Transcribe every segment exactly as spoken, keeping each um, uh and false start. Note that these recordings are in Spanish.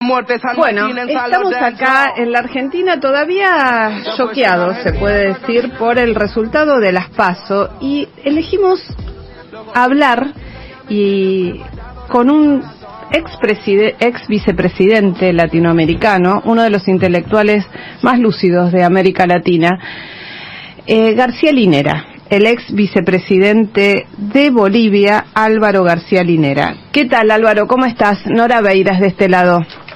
Bueno, estamos acá en la Argentina todavía choqueados, se puede decir, por el resultado de las PASO, y elegimos hablar y con un ex, ex vicepresidente latinoamericano, uno de los intelectuales más lúcidos de América Latina, eh, García Linera, el ex vicepresidente de Bolivia, Álvaro García Linera. ¿Qué tal, Álvaro? ¿Cómo estás? Nora Beiras de este lado.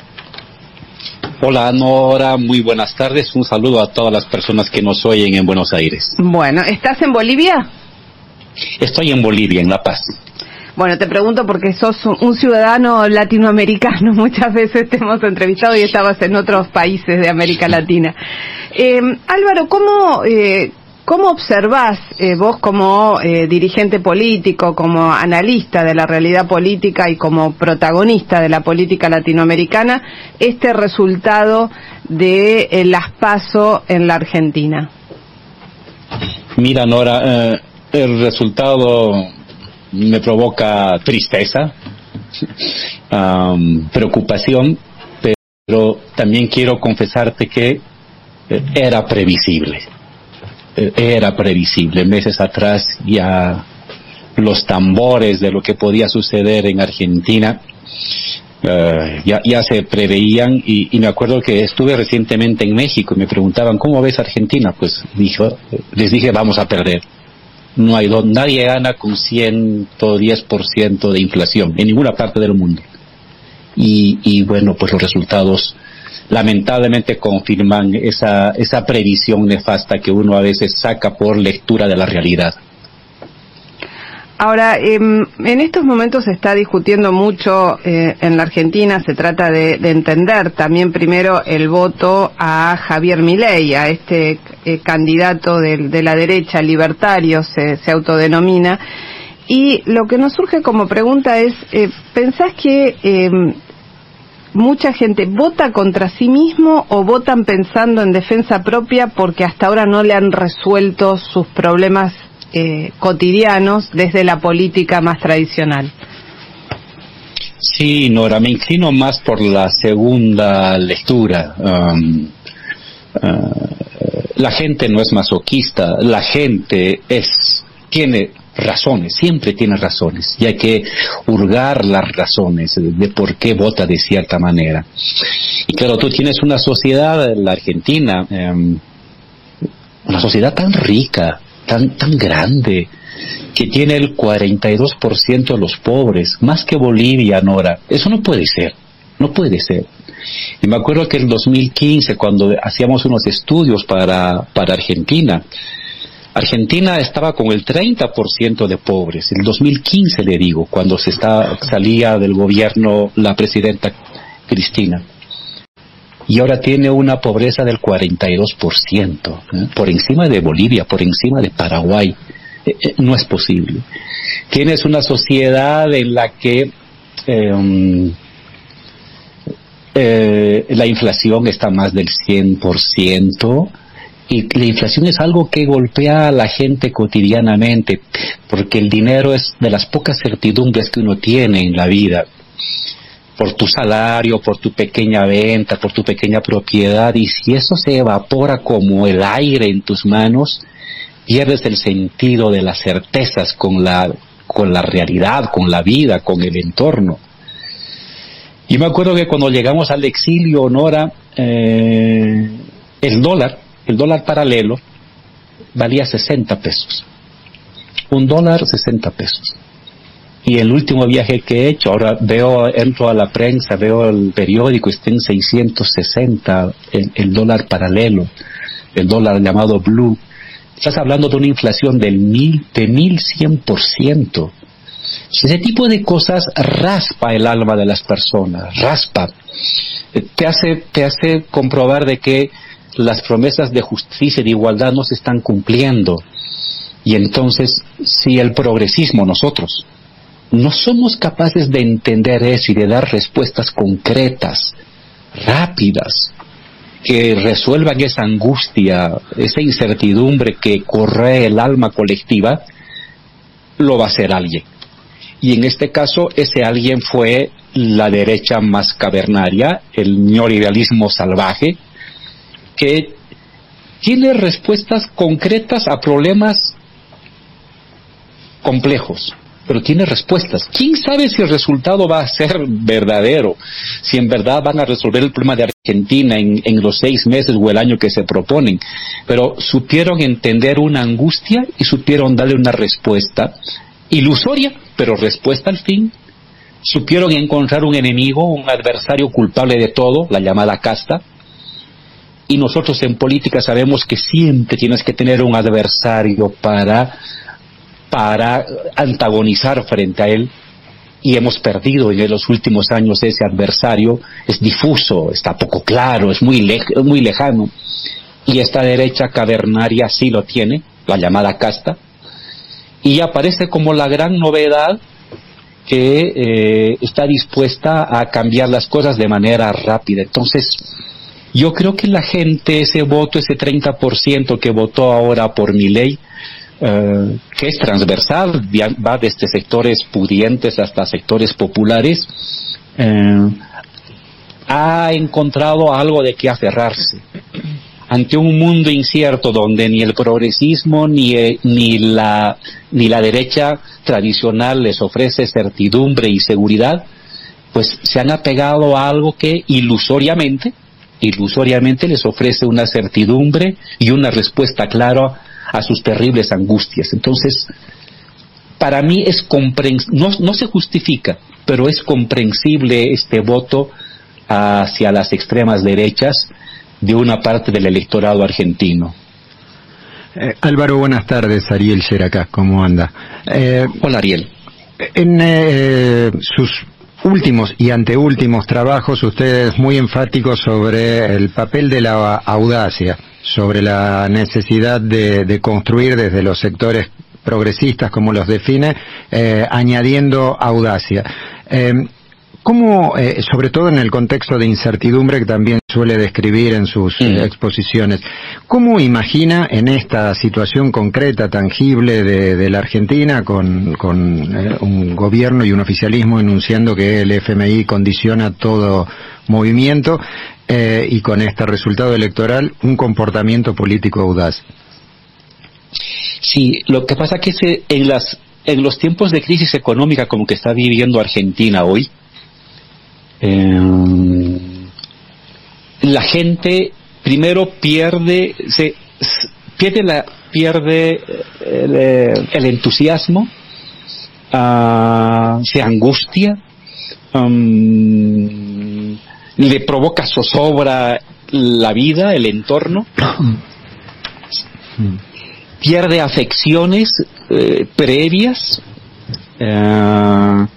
Hola Nora, muy buenas tardes, un saludo a todas las personas que nos oyen en Buenos Aires. Bueno, ¿estás en Bolivia? Estoy en Bolivia, en La Paz. Bueno, te pregunto porque sos un ciudadano latinoamericano, muchas veces te hemos entrevistado y estabas en otros países de América Latina. Eh, Álvaro, ¿cómo... Eh, ¿Cómo observás eh, vos como eh, dirigente político, como analista de la realidad política y como protagonista de la política latinoamericana, este resultado de eh, las PASO en la Argentina? Mira, Nora, eh, el resultado me provoca tristeza, um, preocupación, pero también quiero confesarte que eh, era previsible. Era previsible. Meses atrás ya los tambores de lo que podía suceder en Argentina uh, ya, ya se preveían y, y me acuerdo que estuve recientemente en México y me preguntaban ¿cómo ves Argentina? Pues dijo, les dije vamos a perder. No hay don, nadie gana con ciento diez por ciento de inflación en ninguna parte del mundo. Y, y bueno, pues los resultados lamentablemente confirman esa esa previsión nefasta que uno a veces saca por lectura de la realidad. Ahora, eh, en estos momentos se está discutiendo mucho eh, en la Argentina, se trata de, de entender también primero el voto a Javier Milei, a este eh, candidato de, de la derecha, libertario, se, se autodenomina, y lo que nos surge como pregunta es, eh, ¿pensás que eh, mucha gente vota contra sí mismo o votan pensando en defensa propia porque hasta ahora no le han resuelto sus problemas eh, cotidianos desde la política más tradicional? Sí, Nora, me inclino más por la segunda lectura. Um, uh, la gente no es masoquista, la gente es tiene razones, siempre tiene razones, y hay que hurgar las razones de por qué vota de cierta manera. Y claro, tú tienes una sociedad, la Argentina, eh, una sociedad tan rica, tan tan grande, que tiene el cuarenta y dos por ciento de los pobres, más que Bolivia, Nora. Eso no puede ser, no puede ser. Y me acuerdo que en dos mil quince, cuando hacíamos unos estudios para, para Argentina, Argentina estaba con el treinta por ciento de pobres, en dos mil quince le digo, cuando se está, salía del gobierno la presidenta Cristina. Y ahora tiene una pobreza del cuarenta y dos por ciento, ¿eh? Por encima de Bolivia, por encima de Paraguay. Eh, eh, no es posible. Tienes una sociedad en la que eh, eh, la inflación está más del cien por ciento, y la inflación es algo que golpea a la gente cotidianamente, porque el dinero es de las pocas certidumbres que uno tiene en la vida, por tu salario, por tu pequeña venta, por tu pequeña propiedad, y si eso se evapora como el aire en tus manos, pierdes el sentido de las certezas con la, con la realidad, con la vida, con el entorno. Y me acuerdo que cuando llegamos al exilio, Nora, eh, el dólar, el dólar paralelo valía sesenta pesos. Un dólar, sesenta pesos. Y el último viaje que he hecho, ahora veo, entro a la prensa, veo el periódico, está en seiscientos sesenta, el, el dólar paralelo, el dólar llamado blue. Estás hablando de una inflación del mil, de mil cien por ciento. Ese tipo de cosas raspa el alma de las personas, raspa. Te hace, te hace comprobar de que las promesas de justicia y de igualdad no se están cumpliendo. Y entonces, si el progresismo, nosotros, no somos capaces de entender eso y de dar respuestas concretas, rápidas, que resuelvan esa angustia, esa incertidumbre que corre el alma colectiva, lo va a hacer alguien. y en este caso ese alguien fue la derecha más cavernaria, el neoliberalismo salvaje, que tiene respuestas concretas a problemas complejos, pero tiene respuestas. ¿Quién sabe si el resultado va a ser verdadero? Si en verdad van a resolver el problema de Argentina en, en los seis meses o el año que se proponen. Pero supieron entender una angustia y supieron darle una respuesta ilusoria, pero respuesta al fin. Supieron encontrar un enemigo, un adversario culpable de todo, la llamada casta. Y nosotros en política sabemos que siempre tienes que tener un adversario para... para antagonizar frente a él, y hemos perdido en los últimos años ese adversario. Es difuso, está poco claro, es muy, lej- muy lejano, y esta derecha cavernaria sí lo tiene, la llamada casta, y aparece como la gran novedad que eh, está dispuesta a cambiar las cosas de manera rápida. Entonces, yo creo que la gente, ese voto, ese treinta por ciento que votó ahora por Milei, Uh, que es transversal, va desde sectores pudientes hasta sectores populares, uh, ha encontrado algo de qué aferrarse ante un mundo incierto donde ni el progresismo ni, eh, ni la ni la derecha tradicional les ofrece certidumbre y seguridad. Pues se han apegado a algo que ilusoriamente ilusoriamente les ofrece una certidumbre y una respuesta clara a sus terribles angustias. Entonces, para mí es comprens- no, no se justifica, pero es comprensible este voto hacia las extremas derechas de una parte del electorado argentino. Eh, Álvaro, buenas tardes. Ariel Yeracá, ¿cómo anda? Eh, Hola, Ariel. En eh, sus últimos y anteúltimos trabajos, usted es muy enfático sobre el papel de la audacia, sobre la necesidad de, de construir desde los sectores progresistas, como los define, eh, añadiendo audacia. Eh, ¿Cómo, eh, sobre todo en el contexto de incertidumbre que también suele describir en sus mm. eh, exposiciones, cómo imagina en esta situación concreta, tangible de, de la Argentina, con, con eh, un gobierno y un oficialismo enunciando que el F M I condiciona todo movimiento, eh, y con este resultado electoral, un comportamiento político audaz? Sí, lo que pasa que se, en, las, en los tiempos de crisis económica como que está viviendo Argentina hoy, Eh, la gente primero pierde se, pierde la pierde el, el entusiasmo, uh, se angustia, um, le provoca zozobra la vida, el entorno, pierde afecciones eh, previas. Uh,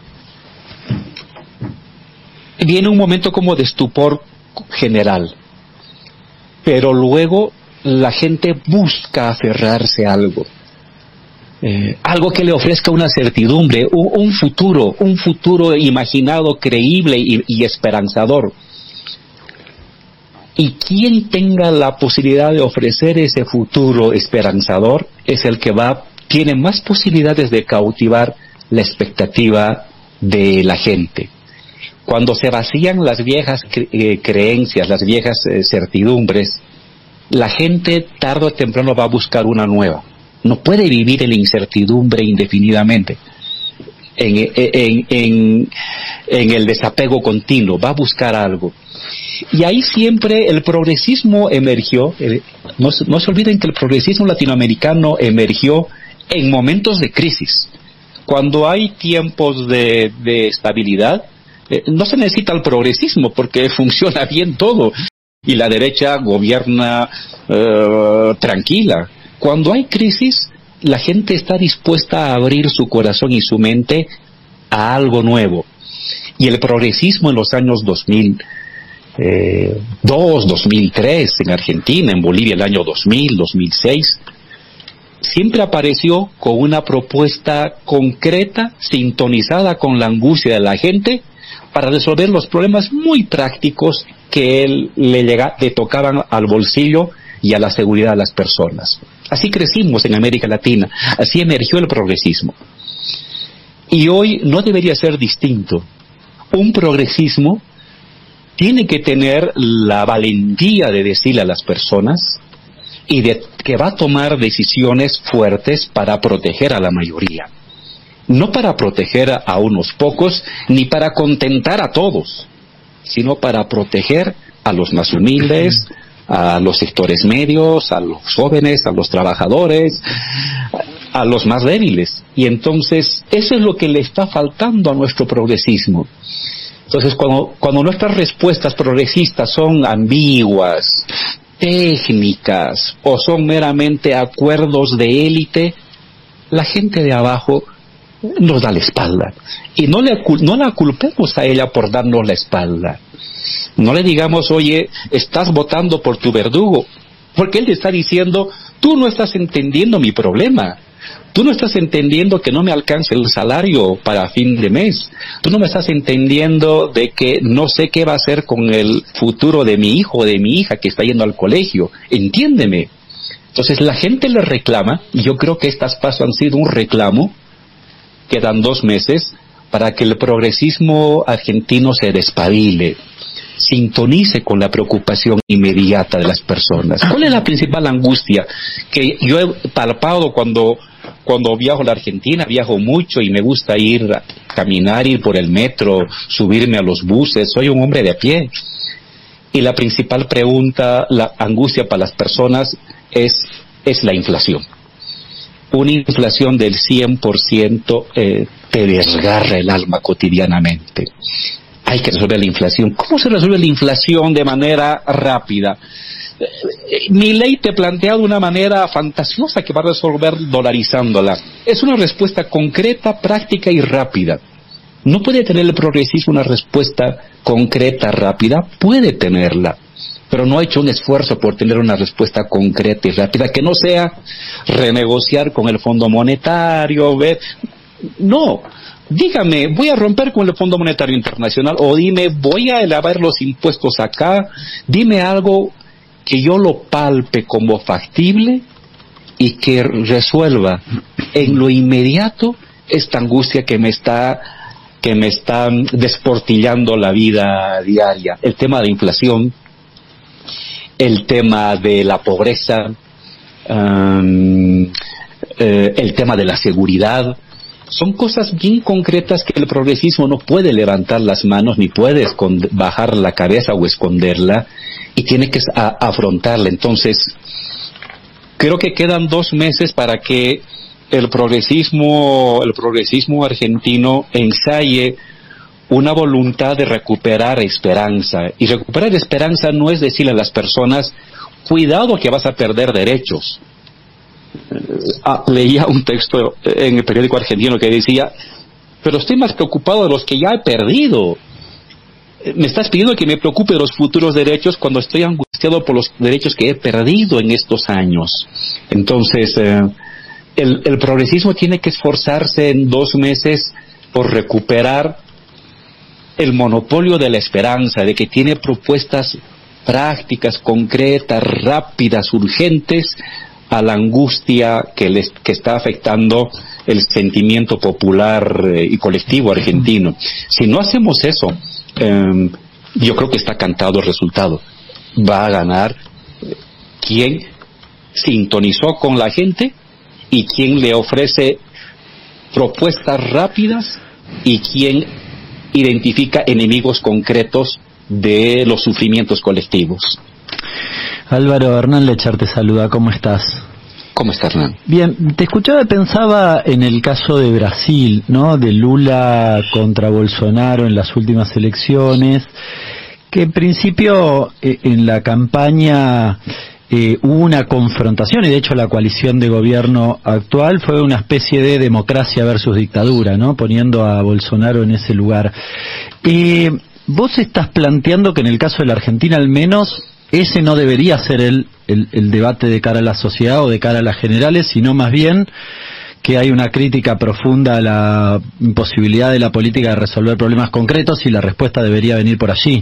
Viene un momento como de estupor general, pero luego la gente busca aferrarse a algo, eh, algo que le ofrezca una certidumbre, un, un futuro, un futuro imaginado, creíble y, y esperanzador. Y quien tenga la posibilidad de ofrecer ese futuro esperanzador es el que va, tiene más posibilidades de cautivar la expectativa de la gente. Cuando se vacían las viejas cre- eh, creencias, las viejas eh, certidumbres, la gente tarde o temprano va a buscar una nueva. No puede vivir en la incertidumbre indefinidamente, en, en, en, en el desapego continuo, va a buscar algo. Y ahí siempre el progresismo emergió, eh, no, no se olviden que el progresismo latinoamericano emergió en momentos de crisis. Cuando hay tiempos de, de estabilidad, Eh, no se necesita el progresismo porque funciona bien todo y la derecha gobierna eh, tranquila. Cuando hay crisis, la gente está dispuesta a abrir su corazón y su mente a algo nuevo. Y el progresismo en los años dos mil dos, dos mil tres, en Argentina, en Bolivia el año dos mil, dos mil seis, siempre apareció con una propuesta concreta, sintonizada con la angustia de la gente, para resolver los problemas muy prácticos que él le, llega, le tocaban al bolsillo y a la seguridad de las personas. Así crecimos en América Latina, así emergió el progresismo. Y hoy no debería ser distinto. Un progresismo tiene que tener la valentía de decirle a las personas y de que va a tomar decisiones fuertes para proteger a la mayoría. No para proteger a unos pocos, ni para contentar a todos, sino para proteger a los más humildes, a los sectores medios, a los jóvenes, a los trabajadores, a los más débiles. Y entonces, eso es lo que le está faltando a nuestro progresismo. Entonces, cuando, cuando nuestras respuestas progresistas son ambiguas, técnicas, o son meramente acuerdos de élite, la gente de abajo nos da la espalda. Y no, le, no la culpemos a ella por darnos la espalda. No le digamos, oye, estás votando por tu verdugo, porque él te está diciendo, tú no estás entendiendo mi problema. Tú no estás entendiendo que no me alcance el salario para fin de mes. Tú no me estás entendiendo de que no sé qué va a hacer con el futuro de mi hijo o de mi hija que está yendo al colegio. Entiéndeme. Entonces la gente le reclama, y yo creo que estas pasos han sido un reclamo. Quedan dos meses para que el progresismo argentino se despabile, sintonice con la preocupación inmediata de las personas. ¿Cuál es la principal angustia que yo he palpado cuando, cuando viajo a la Argentina? Viajo mucho y me gusta ir a caminar, ir por el metro, subirme a los buses. Soy un hombre de a pie. Y la principal pregunta, la angustia para las personas es, es la inflación. Una inflación del cien por ciento eh, te desgarra el alma cotidianamente. Hay que resolver la inflación. ¿Cómo se resuelve la inflación de manera rápida? Eh, Milei te plantea de una manera fantasiosa que va a resolver dolarizándola. Es una respuesta concreta, práctica y rápida. ¿No puede tener el progresismo una respuesta concreta, rápida? Puede tenerla, pero no ha hecho un esfuerzo por tener una respuesta concreta y rápida, que no sea renegociar con el Fondo Monetario, ver... No, dígame, voy a romper con el Fondo Monetario Internacional, o dime, voy a elevar los impuestos acá, dime algo que yo lo palpe como factible y que resuelva en lo inmediato esta angustia que me está... que me está desportillando la vida diaria. El tema de inflación, el tema de la pobreza, um, eh, el tema de la seguridad, son cosas bien concretas que el progresismo no puede levantar las manos, ni puede esconder, bajar la cabeza o esconderla, y tiene que a, afrontarla. Entonces, creo que quedan dos meses para que el progresismo, el progresismo argentino ensaye una voluntad de recuperar esperanza. Y recuperar esperanza no es decirle a las personas, cuidado que vas a perder derechos. Ah, leía un texto en el periódico argentino que decía, pero estoy más preocupado de los que ya he perdido. Me estás pidiendo que me preocupe de los futuros derechos cuando estoy angustiado por los derechos que he perdido en estos años. Entonces, eh, el, el progresismo tiene que esforzarse en dos meses por recuperar el monopolio de la esperanza, de que tiene propuestas prácticas, concretas, rápidas, urgentes, a la angustia que, les, que está afectando el sentimiento popular eh, y colectivo argentino. Si no hacemos eso, eh, yo creo que está cantado el resultado. Va a ganar quien sintonizó con la gente y quien le ofrece propuestas rápidas y quien identifica enemigos concretos de los sufrimientos colectivos. Álvaro, Hernán Lechar te saluda, ¿cómo estás? ¿Cómo estás, Hernán? Bien, te escuchaba y pensaba en el caso de Brasil, ¿no? De Lula contra Bolsonaro en las últimas elecciones, que en principio eh, en la campaña eh, hubo una confrontación, y de hecho la coalición de gobierno actual fue una especie de democracia versus dictadura, ¿no? Poniendo a Bolsonaro en ese lugar. Eh, ¿Vos estás planteando que en el caso de la Argentina al menos ese no debería ser el, el, el debate de cara a la sociedad o de cara a las generales, sino más bien que hay una crítica profunda a la imposibilidad de la política de resolver problemas concretos y la respuesta debería venir por allí?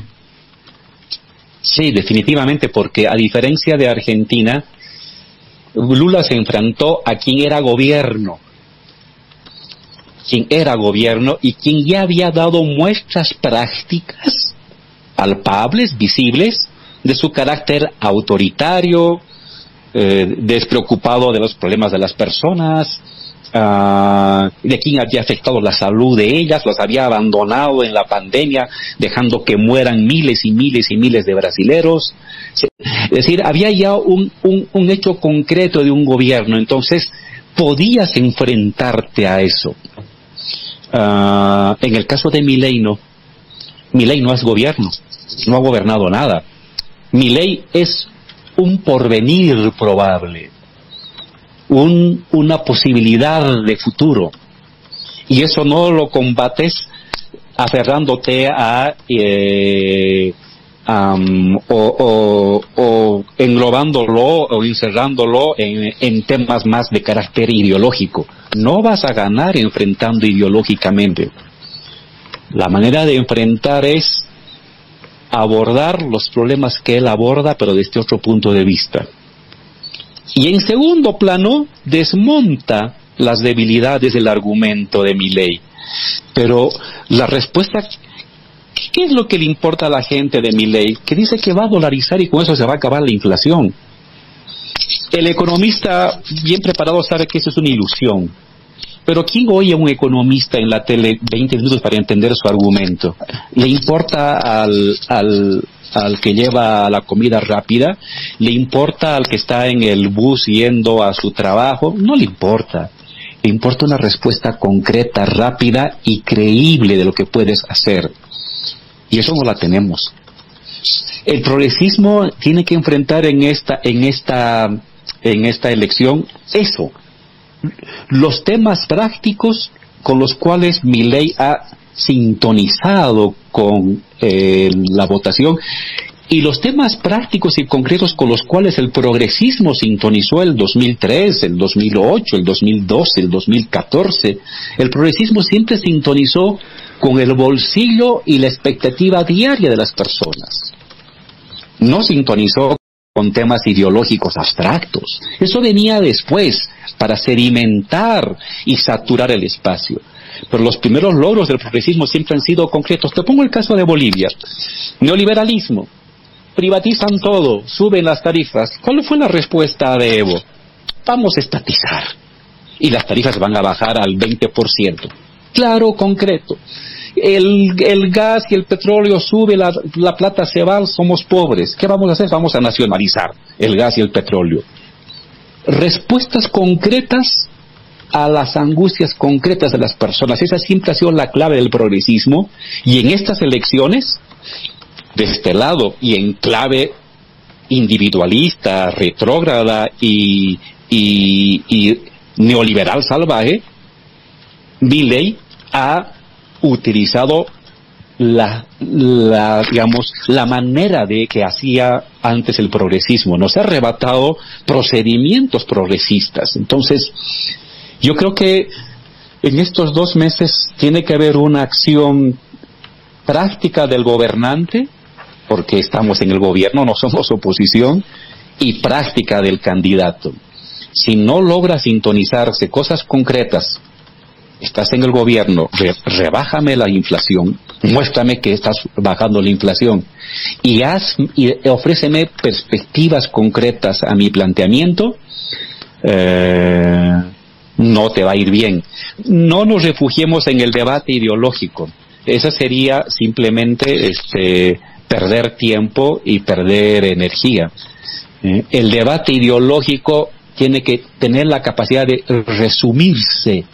Sí, definitivamente, porque a diferencia de Argentina, Lula se enfrentó a quien era gobierno. quien era gobierno y quien ya había dado muestras prácticas, palpables, visibles, de su carácter autoritario, eh, despreocupado de los problemas de las personas, uh, de quien había afectado la salud de ellas, los había abandonado en la pandemia, dejando que mueran miles y miles y miles de brasileros. Es decir, había ya un, un, un hecho concreto de un gobierno, entonces podías enfrentarte a eso. Uh, en el caso de Milei no. Milei no es gobierno, no ha gobernado nada. Milei es un porvenir probable, un, una posibilidad de futuro, y eso no lo combates aferrándote a eh, um, o, o, o englobándolo o encerrándolo en, en temas más de carácter ideológico. No vas a ganar enfrentando ideológicamente. La manera de enfrentar es abordar los problemas que él aborda, pero desde otro punto de vista. Y en segundo plano, desmonta las debilidades del argumento de Milei. Pero la respuesta, ¿qué es lo que le importa a la gente de Milei? Que dice que va a dolarizar y con eso se va a acabar la inflación. El economista bien preparado sabe que eso es una ilusión. Pero ¿quién oye a un economista en la tele veinte minutos para entender su argumento? ¿Le importa al, al, al que lleva la comida rápida? ¿Le importa al que está en el bus yendo a su trabajo? No le importa. Le importa una respuesta concreta, rápida y creíble de lo que puedes hacer. Y eso no la tenemos. El progresismo tiene que enfrentar en esta, en esta, en esta elección eso. Los temas prácticos con los cuales Milei ha sintonizado con eh, la votación y los temas prácticos y concretos con los cuales el progresismo sintonizó el dos mil tres, el dos mil ocho, el dos mil doce, el dos mil catorce. El progresismo siempre sintonizó con el bolsillo y la expectativa diaria de las personas. No sintonizó con temas ideológicos abstractos. Eso venía después, para sedimentar y saturar el espacio. Pero los primeros logros del progresismo siempre han sido concretos. Te pongo el caso de Bolivia. Neoliberalismo. Privatizan todo, suben las tarifas. ¿Cuál fue la respuesta de Evo? Vamos a estatizar. Y las tarifas van a bajar al veinte por ciento. Claro, concreto. El, el gas y el petróleo sube, la, la plata se va, somos pobres. ¿Qué vamos a hacer? Vamos a nacionalizar el gas y el petróleo. Respuestas concretas a las angustias concretas de las personas. Esa siempre ha sido la clave del progresismo. Y en estas elecciones, de este lado, y en clave individualista, retrógrada y, y, y neoliberal salvaje, Milei ha utilizado la, la, digamos, la manera de que hacía antes el progresismo. Nos ha arrebatado procedimientos progresistas. Entonces, yo creo que en estos dos meses tiene que haber una acción práctica del gobernante, porque estamos en el gobierno, no somos oposición, y práctica del candidato. Si no logra sintonizarse cosas concretas, estás en el gobierno, re, rebájame la inflación, muéstrame que estás bajando la inflación y, haz, y ofréceme perspectivas concretas a mi planteamiento, eh, no te va a ir bien. No nos refugiemos en el debate ideológico. Esa sería simplemente este, perder tiempo y perder energía. Eh, el debate ideológico tiene que tener la capacidad de resumirse,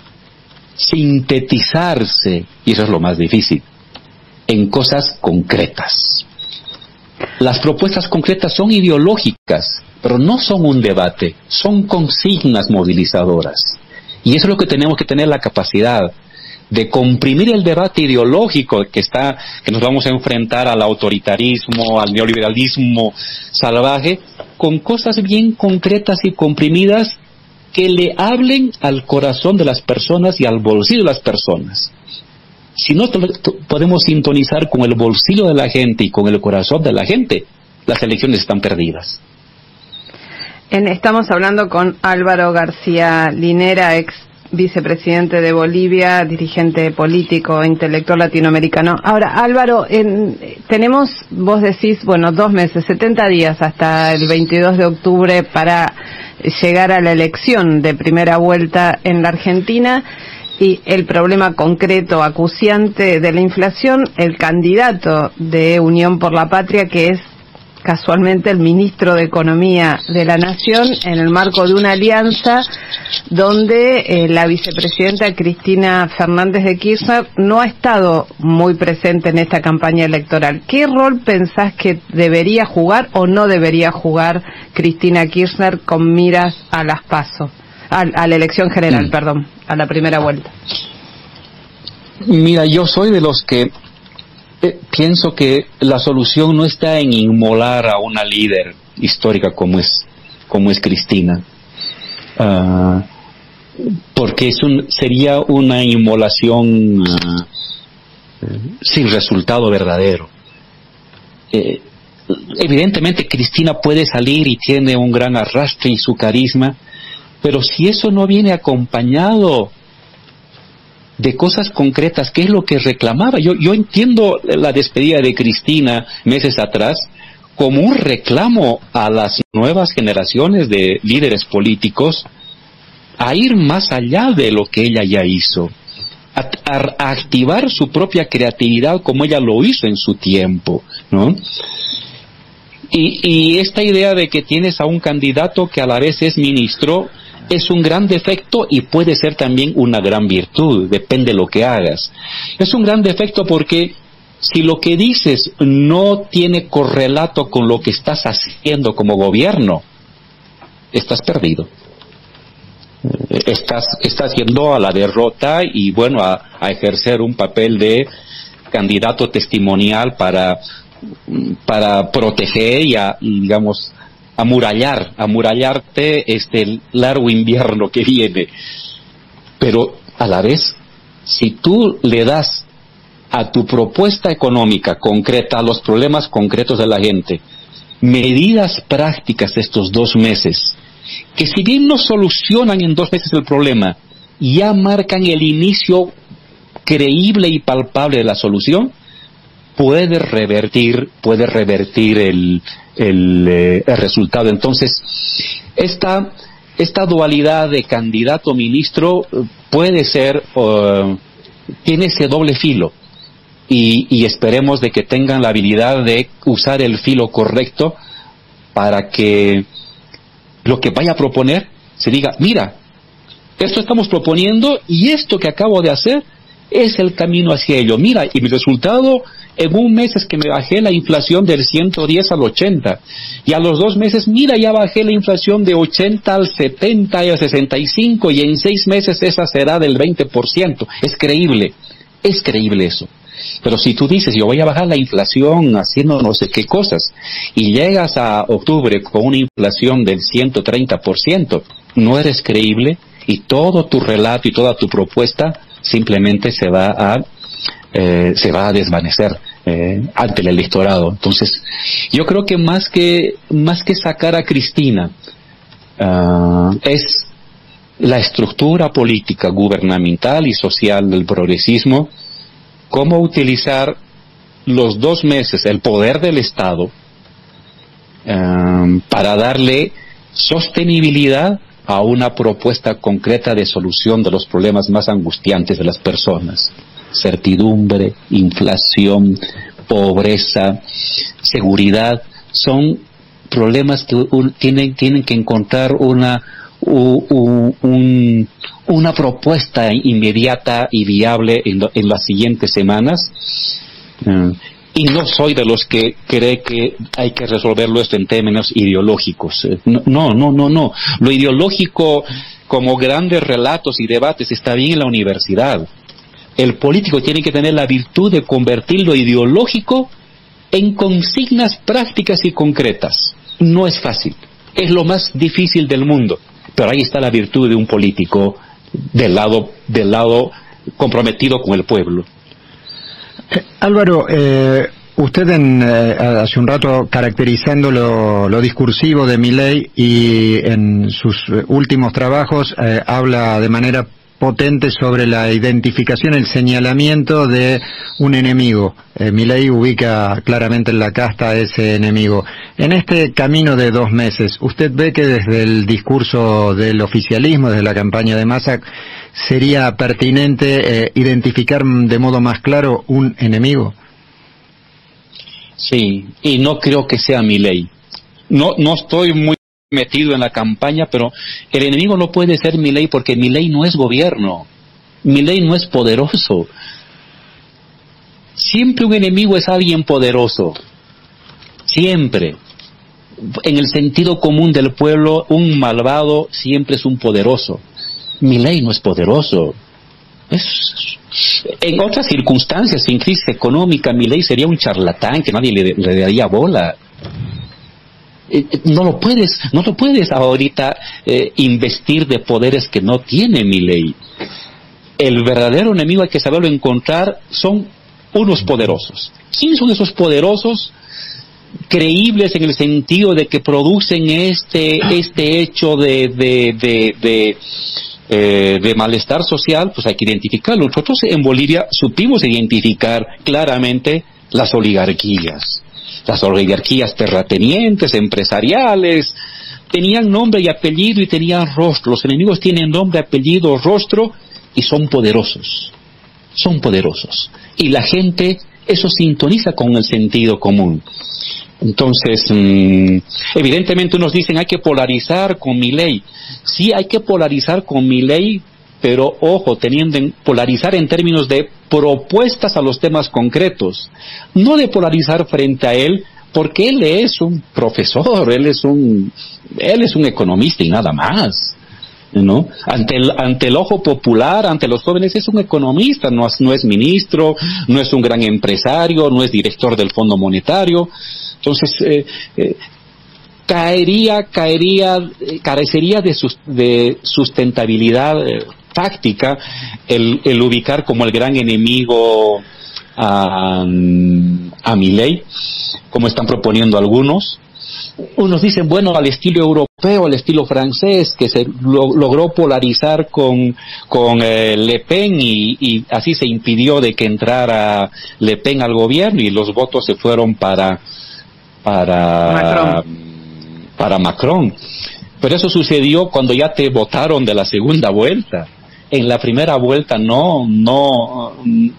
sintetizarse, y eso es lo más difícil, en cosas concretas. Las propuestas concretas son ideológicas, pero no son un debate, son consignas movilizadoras. Y eso es lo que tenemos que tener la capacidad de comprimir el debate ideológico que está, que nos vamos a enfrentar al autoritarismo, al neoliberalismo salvaje, con cosas bien concretas y comprimidas que le hablen al corazón de las personas y al bolsillo de las personas. Si no podemos sintonizar con el bolsillo de la gente y con el corazón de la gente, las elecciones están perdidas. En, estamos hablando con Álvaro García Linera, ex vicepresidente de Bolivia, dirigente político, intelectual latinoamericano. Ahora, Álvaro, en, tenemos, vos decís, bueno, dos meses, setenta días hasta el veintidós de octubre para llegar a la elección de primera vuelta en la Argentina, y el problema concreto, acuciante de la inflación, el candidato de Unión por la Patria, que es casualmente el ministro de Economía de la Nación, en el marco de una alianza donde eh, la vicepresidenta Cristina Fernández de Kirchner no ha estado muy presente en esta campaña electoral. ¿Qué rol pensás que debería jugar o no debería jugar Cristina Kirchner con miras a las PASO, a, a la elección general, mm. perdón, a la primera vuelta? Mira, yo soy de los que Eh, pienso que la solución no está en inmolar a una líder histórica como es como es Cristina, uh, porque es un, sería una inmolación uh, sin resultado verdadero. Eh, evidentemente Cristina puede salir y tiene un gran arrastre y su carisma, pero si eso no viene acompañado de cosas concretas, ¿qué es lo que reclamaba? Yo, yo entiendo la despedida de Cristina meses atrás como un reclamo a las nuevas generaciones de líderes políticos a ir más allá de lo que ella ya hizo, a, a, a activar su propia creatividad como ella lo hizo en su tiempo, ¿no? Y, y esta idea de que tienes a un candidato que a la vez es ministro es un gran defecto y puede ser también una gran virtud, depende de lo que hagas. Es un gran defecto porque si lo que dices no tiene correlato con lo que estás haciendo como gobierno, estás perdido. Estás, estás yendo a la derrota y bueno, a, a ejercer un papel de candidato testimonial para, para proteger y a, digamos, amurallar, amurallarte este largo invierno que viene. Pero a la vez, si tú le das a tu propuesta económica concreta, a los problemas concretos de la gente, medidas prácticas de estos dos meses, que si bien no solucionan en dos meses el problema, ya marcan el inicio creíble y palpable de la solución, puede revertir, puede revertir el, el, eh, el resultado. Entonces, esta, esta dualidad de candidato-ministro puede ser, uh, tiene ese doble filo, y, y esperemos de que tengan la habilidad de usar el filo correcto para que lo que vaya a proponer se diga, mira, esto estamos proponiendo y esto que acabo de hacer es el camino hacia ello. Mira, y mi resultado en un mes es que me bajé la inflación del ciento diez al ochenta. Y a los dos meses, mira, ya bajé la inflación de ochenta al setenta y al sesenta y cinco. Y en seis meses esa será del veinte por ciento. Es creíble. Es creíble eso. Pero si tú dices, yo voy a bajar la inflación haciendo no sé qué cosas, y llegas a octubre con una inflación del ciento treinta por ciento, no eres creíble y todo tu relato y toda tu propuesta simplemente se va a eh, se va a desvanecer eh, ante el electorado. Entonces, yo creo que más que más que sacar a Cristina, uh, es la estructura política, gubernamental y social del progresismo, cómo utilizar los dos meses, el poder del Estado, um, para darle sostenibilidad a una propuesta concreta de solución de los problemas más angustiantes de las personas. Certidumbre, inflación, pobreza, seguridad, son problemas que un, tienen, tienen que encontrar una, un, un, una propuesta inmediata y viable en, lo, en las siguientes semanas. Uh, Y no soy de los que cree que hay que resolverlo esto en términos ideológicos. No, no, no, no. Lo ideológico, como grandes relatos y debates, está bien en la universidad. El político tiene que tener la virtud de convertir lo ideológico en consignas prácticas y concretas. No es fácil. Es lo más difícil del mundo. Pero ahí está la virtud de un político del lado, del lado comprometido con el pueblo. Eh, Álvaro, eh, usted en, eh, hace un rato caracterizando lo, lo discursivo de Milei y en sus últimos trabajos eh, habla de manera potente sobre la identificación, el señalamiento de un enemigo. Eh, Milei ubica claramente en la casta a ese enemigo. En este camino de dos meses, ¿usted ve que desde el discurso del oficialismo, desde la campaña de masa, sería pertinente eh, identificar de modo más claro un enemigo? Sí, y no creo que sea Milei. No, no estoy muy metido en la campaña, pero el enemigo no puede ser Milei porque Milei no es gobierno. Milei no es poderoso. Siempre un enemigo es alguien poderoso. Siempre. En el sentido común del pueblo, un malvado siempre es un poderoso. Milei no es poderoso. Es, en otras circunstancias, sin crisis económica, Milei sería un charlatán que nadie le, le daría bola. No lo puedes, no lo puedes ahorita eh, investir de poderes que no tiene Milei. El verdadero enemigo hay que saberlo encontrar, son unos poderosos. ¿Quiénes son esos poderosos? Creíbles en el sentido de que producen este este hecho de de de, de, eh, de malestar social, pues hay que identificarlo. Nosotros en Bolivia supimos identificar claramente las oligarquías. Las oligarquías terratenientes, empresariales, tenían nombre y apellido y tenían rostro. Los enemigos tienen nombre, apellido, rostro y son poderosos. Son poderosos. Y la gente, eso sintoniza con el sentido común. Entonces, mmm, evidentemente unos dicen hay que polarizar con Milei. Sí, hay que polarizar con Milei, pero ojo, teniendo en polarizar en términos de propuestas a los temas concretos, no de polarizar frente a él, porque él es un profesor, él es un, él es un economista y nada más, ¿no? Ante el, ante el ojo popular, ante los jóvenes, es un economista, no es, no es ministro, no es un gran empresario, no es director del Fondo Monetario. Entonces, eh, eh, caería, caería, eh, carecería de, sus, de sustentabilidad eh, táctica el, el ubicar como el gran enemigo a, a Milei, como están proponiendo algunos. Unos dicen, bueno, al estilo europeo, al estilo francés, que se lo, logró polarizar con, con eh, Le Pen y, y así se impidió de que entrara Le Pen al gobierno y los votos se fueron para para Macron. para Macron. Pero eso sucedió cuando ya te votaron de la segunda vuelta. En la primera vuelta no, no,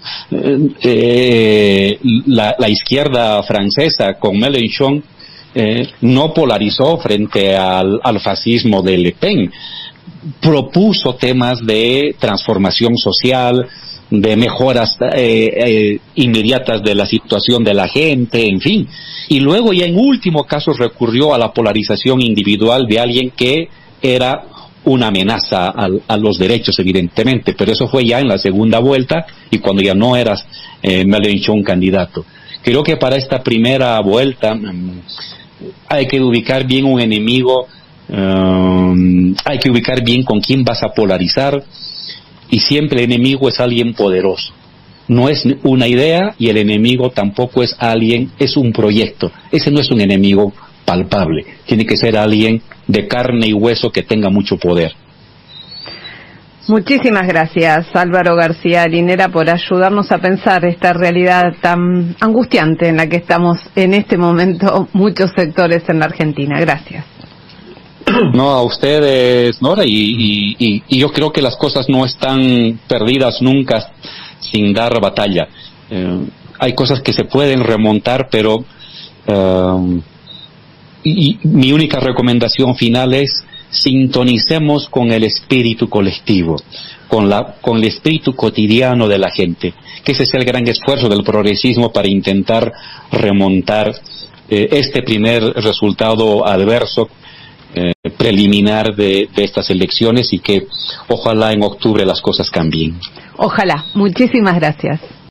eh, la, la izquierda francesa con Mélenchon eh, no polarizó frente al, al fascismo de Le Pen. Propuso temas de transformación social, de mejoras eh, eh, inmediatas de la situación de la gente, en fin. Y luego ya en último caso recurrió a la polarización individual de alguien que era una amenaza a, a los derechos, evidentemente, pero eso fue ya en la segunda vuelta y cuando ya no eras eh, Mélenchon candidato. Creo que para esta primera vuelta um, hay que ubicar bien un enemigo, um, hay que ubicar bien con quién vas a polarizar, y siempre el enemigo es alguien poderoso. No es una idea y el enemigo tampoco es alguien, es un proyecto. Ese no es un enemigo palpable. Tiene que ser alguien de carne y hueso que tenga mucho poder. Muchísimas gracias, Álvaro García Linera, por ayudarnos a pensar esta realidad tan angustiante en la que estamos en este momento muchos sectores en la Argentina. Gracias. No, a ustedes, Nora, y, y, y, y yo creo que las cosas no están perdidas nunca sin dar batalla. Eh, hay cosas que se pueden remontar, pero eh, y, y mi única recomendación final es sintonicemos con el espíritu colectivo, con la con el espíritu cotidiano de la gente, que ese es el gran esfuerzo del progresismo para intentar remontar eh, este primer resultado adverso Eh, preliminar de, de estas elecciones y que ojalá en octubre las cosas cambien. Ojalá. Muchísimas gracias.